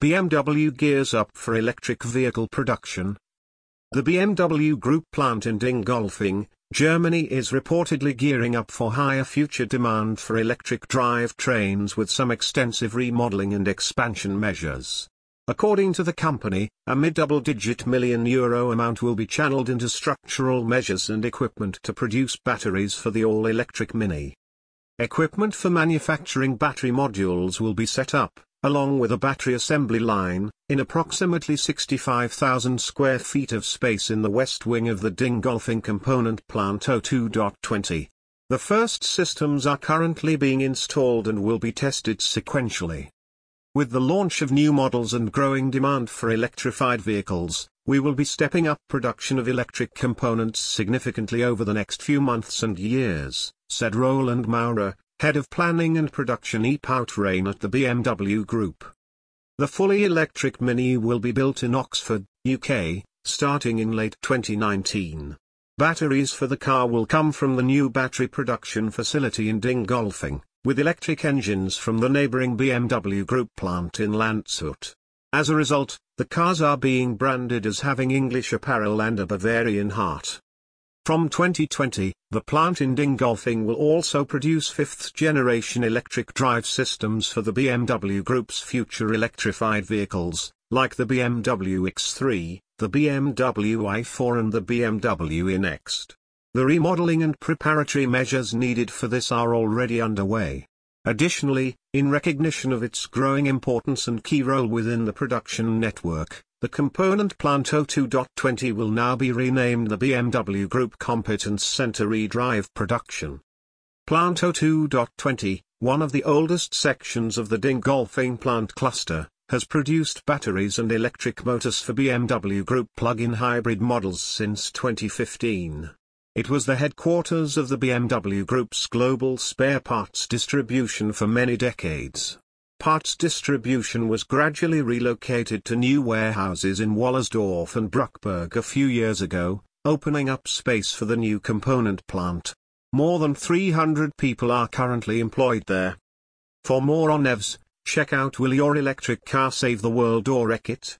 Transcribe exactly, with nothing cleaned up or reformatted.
B M W gears up for electric vehicle production. The B M W Group plant in Dingolfing, Germany is reportedly gearing up for higher future demand for electric drive trains with some extensive remodeling and expansion measures. According to the company, a mid-double-digit million euro amount will be channeled into structural measures and equipment to produce batteries for the all-electric Mini. Equipment for manufacturing battery modules will be set up, along with a battery assembly line, in approximately sixty-five thousand square feet of space in the west wing of the Dingolfing component plant oh two twenty. The first systems are currently being installed and will be tested sequentially. With the launch of new models and growing demand for electrified vehicles, we will be stepping up production of electric components significantly over the next few months and years, said Roland Maurer, Head of Planning and Production e-Powertrain at the B M W Group. The fully electric Mini will be built in Oxford, U K, starting in late twenty nineteen. Batteries for the car will come from the new battery production facility in Dingolfing, with electric engines from the neighbouring B M W Group plant in Landshut. As a result, the cars are being branded as having English apparel and a Bavarian heart. From twenty twenty, the plant in Dingolfing will also produce fifth-generation electric drive systems for the B M W Group's future electrified vehicles, like the B M W X three, the B M W i four and the B M W iNext. The remodeling and preparatory measures needed for this are already underway. Additionally, in recognition of its growing importance and key role within the production network, the component plant oh two twenty will now be renamed the B M W Group Competence Center eDrive Production. Plant oh two twenty, one of the oldest sections of the Dingolfing plant cluster, has produced batteries and electric motors for B M W Group plug-in hybrid models since twenty fifteen. It was the headquarters of the B M W Group's global spare parts distribution for many decades. Parts distribution was gradually relocated to new warehouses in Wallersdorf and Bruckberg a few years ago, opening up space for the new component plant. More than three hundred people are currently employed there. For more on E Vs, check out Will Your Electric Car Save the World or Wreck It?